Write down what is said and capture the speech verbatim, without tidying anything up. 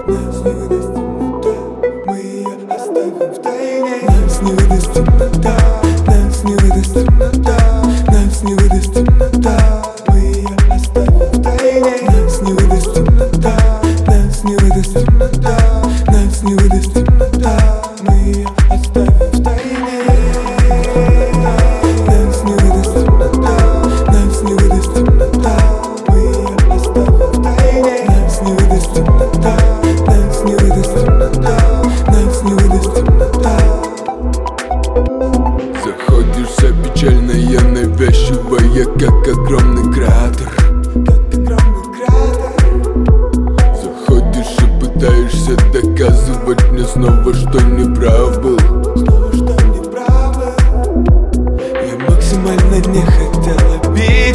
Нас не выдаст темнота, мы ее оставим в тайне. Нас не выдаст темнота, нас не выдаст темнота, нас не выдаст темнота, мы ее оставим в тайне. Нас не выдаст темнота, нас не выдаст темнота, нас не выдаст темнота, мы ее оставим в тайне. Нас не выдаст темнота, нас не выдаст темнота, мы ее оставим в тайне. Нас не выдаст темнота, нас не выдаст темнота, нас не выдаст темнота. Заходишь вся печальная, навязчивая, как огромный кратер. Как огромный кратер. Заходишь и пытаешься доказывать мне снова, что не прав был. Снова что не правы. Я максимально не хотела бить.